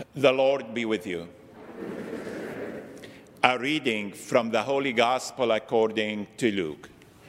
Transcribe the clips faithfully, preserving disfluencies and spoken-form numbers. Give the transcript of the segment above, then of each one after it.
The Lord be with you. A reading from the Holy Gospel according to Luke.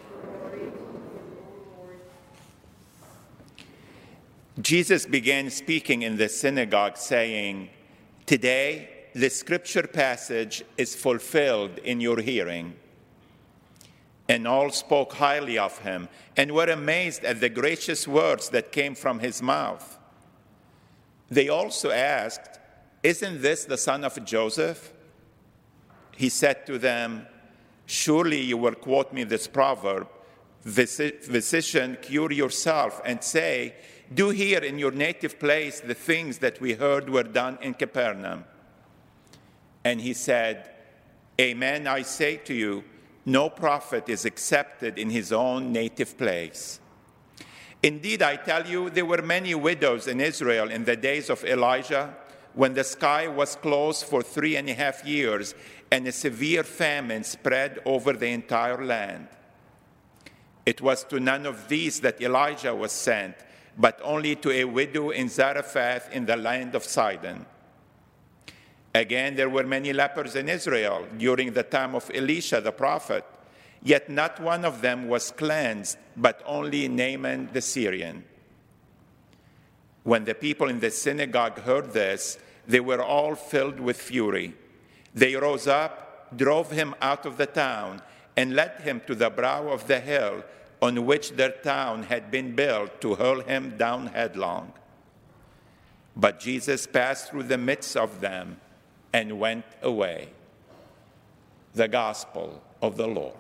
Jesus began speaking in the synagogue, saying, "Today the scripture passage is fulfilled in your hearing." And all spoke highly of him and were amazed at the gracious words that came from his mouth. They also asked, "Isn't this the son of Joseph?" He said to them, "Surely you will quote me this proverb, 'Physician, cure yourself,' and say, 'Do here in your native place the things that we heard were done in Capernaum.' And he said, 'Amen, I say to you, no prophet is accepted in his own native place. Indeed, I tell you, there were many widows in Israel in the days of Elijah, when the sky was closed for three and a half years, and a severe famine spread over the entire land. It was to none of these that Elijah was sent, but only to a widow in Zarephath in the land of Sidon. Again, there were many lepers in Israel during the time of Elisha the prophet, yet not one of them was cleansed, but only Naaman the Syrian." When the people in the synagogue heard this, they were all filled with fury. They rose up, drove him out of the town, and led him to the brow of the hill on which their town had been built, to hurl him down headlong. But Jesus passed through the midst of them and went away. The Gospel of the Lord.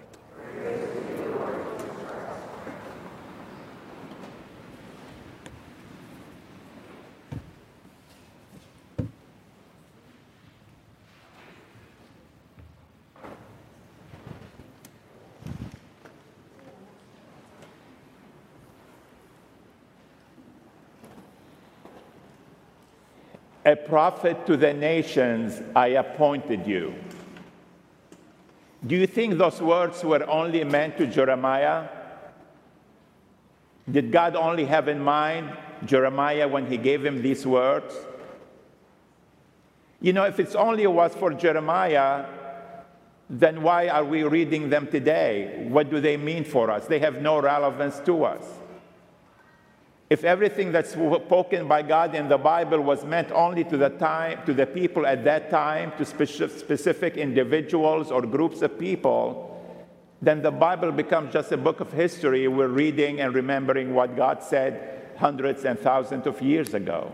A prophet to the nations I appointed you. Do you think those words were only meant to Jeremiah? Did God only have in mind Jeremiah when he gave him these words? You know, if it's only was for Jeremiah, then why are we reading them today? What do they mean for us? They have no relevance to us. If everything that's spoken by God in the Bible was meant only to the time, to the people at that time, to specific individuals or groups of people, then the Bible becomes just a book of history. We're reading and remembering what God said hundreds and thousands of years ago.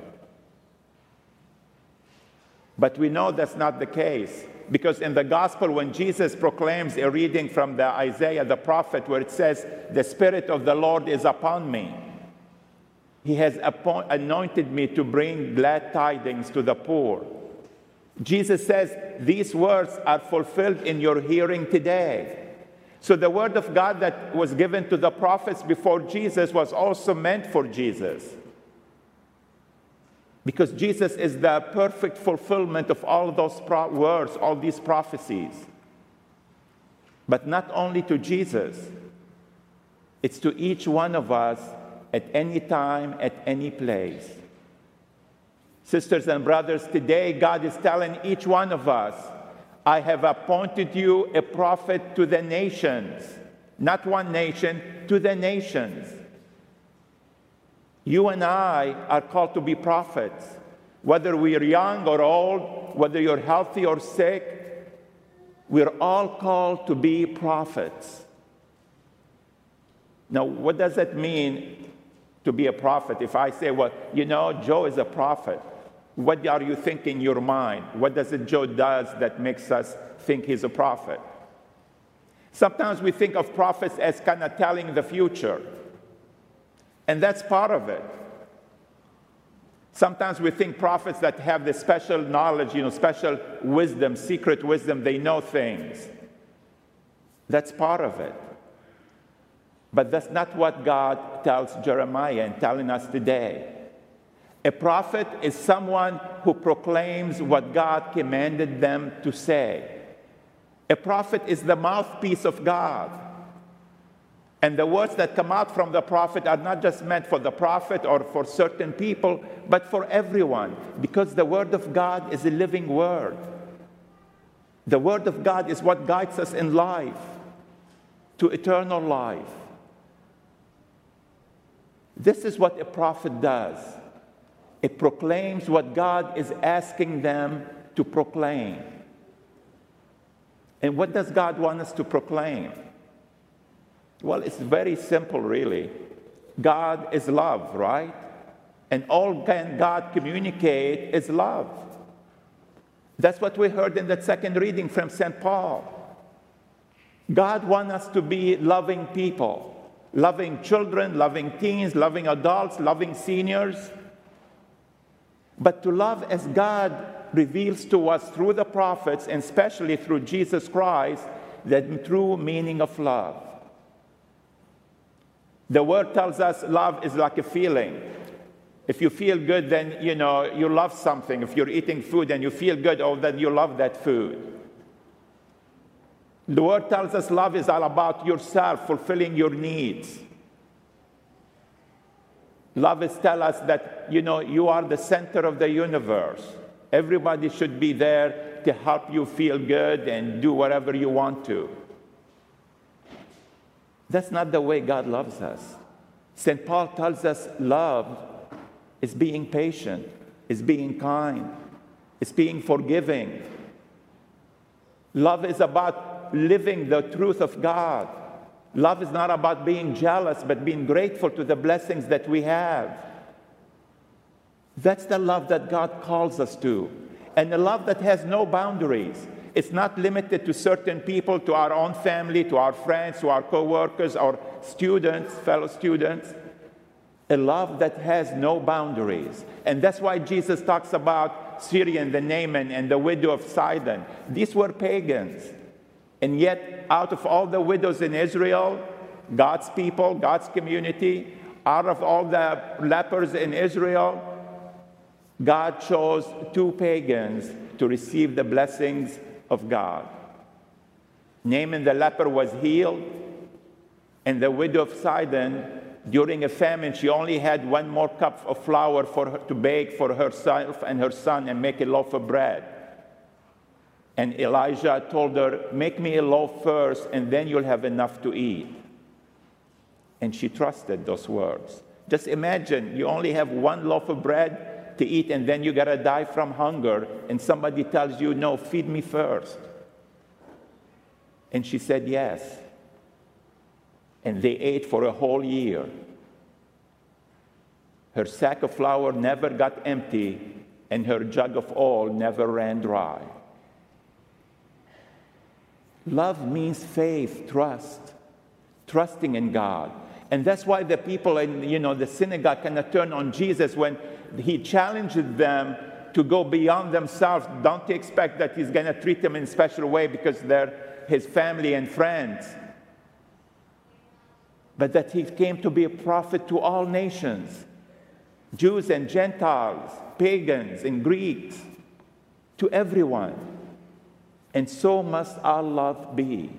But we know that's not the case, because in the gospel, when Jesus proclaims a reading from the Isaiah the prophet, where it says, "The Spirit of the Lord is upon me. He has anointed me to bring glad tidings to the poor." Jesus says, these words are fulfilled in your hearing today. So the word of God that was given to the prophets before Jesus was also meant for Jesus. Because Jesus is the perfect fulfillment of all those pro- words, all these prophecies. But not only to Jesus, it's to each one of us at any time, at any place. Sisters and brothers, today God is telling each one of us, "I have appointed you a prophet to the nations." Not one nation, to the nations. You and I are called to be prophets. Whether we are young or old, whether you're healthy or sick, we're all called to be prophets. Now, what does that mean, to be a prophet? If I say, well, you know, Joe is a prophet, what are you thinking in your mind? What does it Joe does that makes us think he's a prophet? Sometimes we think of prophets as kind of telling the future, and that's part of it. Sometimes we think prophets that have the special knowledge, you know, special wisdom, secret wisdom, they know things. That's part of it. But that's not what God tells Jeremiah and telling us today. A prophet is someone who proclaims what God commanded them to say. A prophet is the mouthpiece of God. And the words that come out from the prophet are not just meant for the prophet or for certain people, but for everyone, because the word of God is a living word. The word of God is what guides us in life to eternal life. This is what a prophet does. It proclaims what God is asking them to proclaim. And what does God want us to proclaim? Well, it's very simple, really. God is love, right? And all can God communicate is love. That's what we heard in that second reading from Saint Paul. God wants us to be loving people. Loving children, loving teens, loving adults, loving seniors. But to love as God reveals to us through the prophets, and especially through Jesus Christ, the true meaning of love. The word tells us love is like a feeling. If you feel good, then, you know, you love something. If you're eating food and you feel good, oh, then you love that food. The word tells us love is all about yourself, fulfilling your needs. Love is tell us that, you know, you are the center of the universe. Everybody should be there to help you feel good and do whatever you want to. That's not the way God loves us. Saint Paul tells us love is being patient, is being kind, is being forgiving. Love is about living the truth of God. Love is not about being jealous, but being grateful to the blessings that we have. That's the love that God calls us to. And a love that has no boundaries. It's not limited to certain people, to our own family, to our friends, to our co-workers, our students, fellow students. A love that has no boundaries. And that's why Jesus talks about Syrian, the Naaman, and the widow of Sidon. These were pagans. And yet, out of all the widows in Israel, God's people, God's community, out of all the lepers in Israel, God chose two pagans to receive the blessings of God. Naaman the leper was healed, and the widow of Sidon, during a famine, she only had one more cup of flour for her to bake for herself and her son and make a loaf of bread. And Elijah told her, make me a loaf first, and then you'll have enough to eat. And she trusted those words. Just imagine, you only have one loaf of bread to eat, and then you gotta die from hunger, and somebody tells you, no, feed me first. And she said yes. And they ate for a whole year. Her sack of flour never got empty, and her jug of oil never ran dry. Love means faith, trust, trusting in God. And that's why the people in, you know, the synagogue kind of turned on Jesus when he challenged them to go beyond themselves. Don't expect that he's going to treat them in a special way because they're his family and friends. But that he came to be a prophet to all nations, Jews and Gentiles, pagans and Greeks, to everyone. And so must our love be.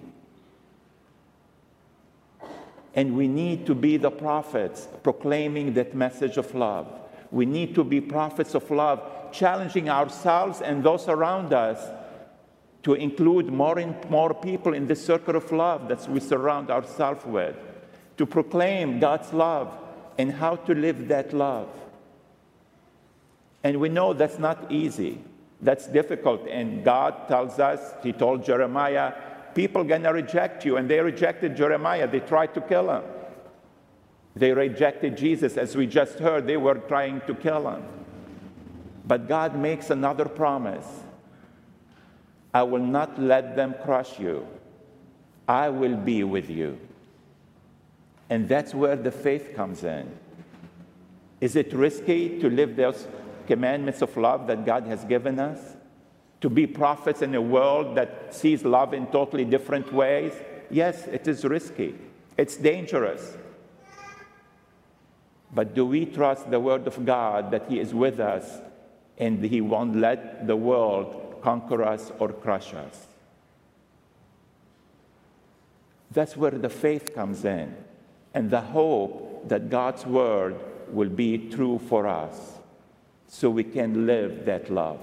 And we need to be the prophets proclaiming that message of love. We need to be prophets of love, challenging ourselves and those around us to include more and more people in the circle of love that we surround ourselves with, to proclaim God's love and how to live that love. And we know that's not easy. That's difficult. And God tells us, he told Jeremiah, people are going to reject you. And they rejected Jeremiah. They tried to kill him. They rejected Jesus. As we just heard, they were trying to kill him. But God makes another promise. I will not let them crush you. I will be with you. And that's where the faith comes in. Is it risky to live those commandments of love that God has given us? To be prophets in a world that sees love in totally different ways? Yes, it is risky. It's dangerous. But do we trust the word of God that he is with us and he won't let the world conquer us or crush us? That's where the faith comes in. and the hope that God's word will be true for us so we can live that love.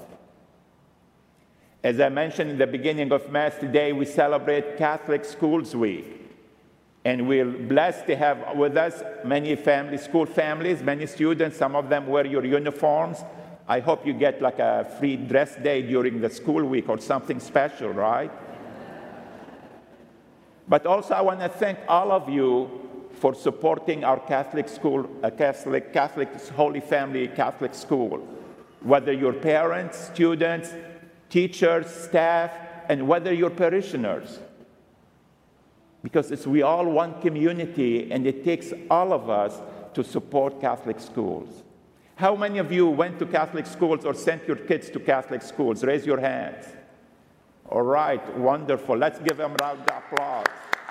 As I mentioned in the beginning of Mass today, we celebrate Catholic Schools Week. And we're blessed to have with us many family, school families, many students. Some of them wear your uniforms. I hope you get like a free dress day during the school week or something special, right? But also I want to thank all of you for supporting our Catholic school, uh, Catholic, Catholic Holy Family Catholic School. Whether you're parents, students, teachers, staff, and whether you're parishioners. Because it's we all one community, and it takes all of us to support Catholic schools. How many of you went to Catholic schools or sent your kids to Catholic schools? Raise your hands. All right, wonderful. Let's give them a round of applause.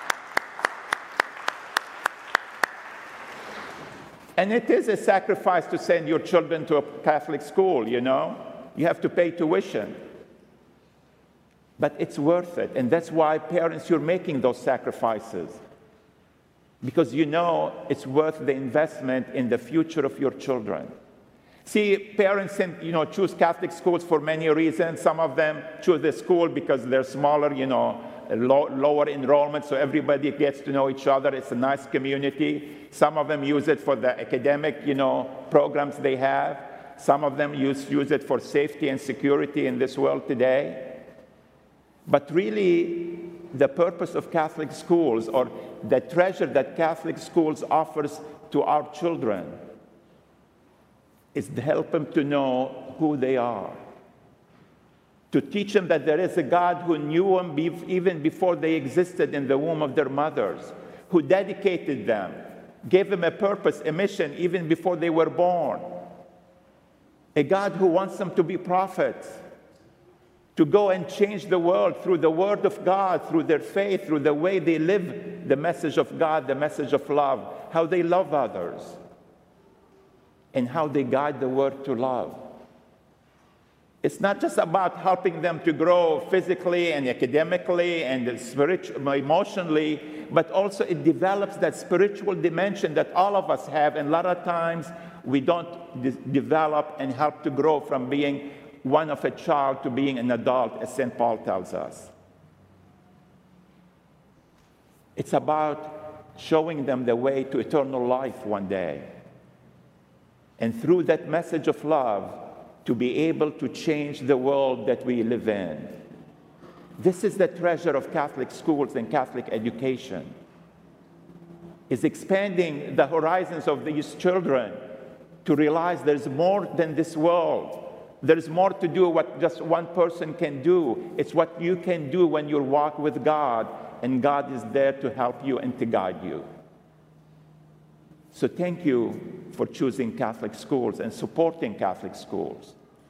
And it is a sacrifice to send your children to a Catholic school, you know. You have to pay tuition. But it's worth it, and that's why, parents, you're making those sacrifices. Because you know it's worth the investment in the future of your children. See, parents you know, choose Catholic schools for many reasons. Some of them choose the school because they're smaller, you know, low, lower enrollment, so everybody gets to know each other. It's a nice community. Some of them use it for the academic, you know, programs they have. Some of them use, use it for safety and security in this world today. But really, the purpose of Catholic schools, or the treasure that Catholic schools offers to our children, is to help them to know who they are. To teach them that there is a God who knew them even before they existed in the womb of their mothers, who dedicated them, gave them a purpose, a mission, even before they were born. A God who wants them to be prophets, to go and change the world through the Word of God, through their faith, through the way they live the message of God, the message of love, how they love others, and how they guide the Word to love. It's not just about helping them to grow physically and academically and spiritually, emotionally, but also it develops that spiritual dimension that all of us have, and a lot of times we don't de- develop and help to grow from being one of a child to being an adult, as Saint Paul tells us. It's about showing them the way to eternal life one day. And through that message of love, to be able to change the world that we live in. This is the treasure of Catholic schools and Catholic education, is expanding the horizons of these children to realize there's more than this world. There's more to do what just one person can do. It's what you can do when you walk with God, and God is there to help you and to guide you. So thank you for choosing Catholic schools and supporting Catholic schools.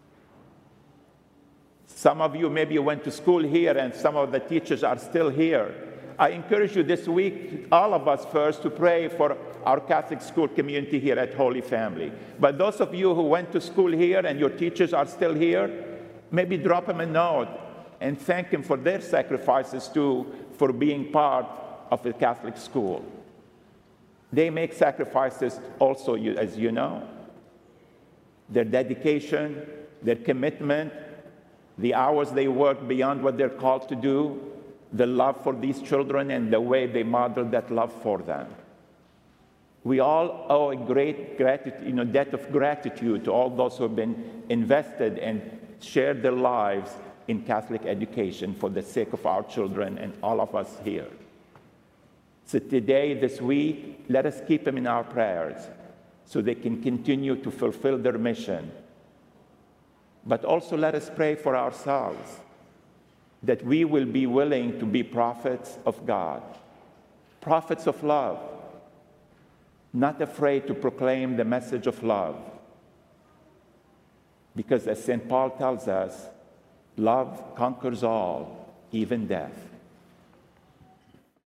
Some of you maybe went to school here, and some of the teachers are still here. I encourage you this week, all of us first, to pray for our Catholic school community here at Holy Family. But those of you who went to school here and your teachers are still here, maybe drop them a note and thank them for their sacrifices too, for being part of a Catholic school. They make sacrifices also, as you know. Their dedication, their commitment, the hours they work beyond what they're called to do, the love for these children and the way they model that love for them. We all owe a great gratitude, you know, debt of gratitude to all those who have been invested and shared their lives in Catholic education for the sake of our children and all of us here. So today, this week, let us keep them in our prayers so they can continue to fulfill their mission. But also let us pray for ourselves, that we will be willing to be prophets of God, prophets of love, not afraid to proclaim the message of love. Because as Saint Paul tells us, love conquers all, even death.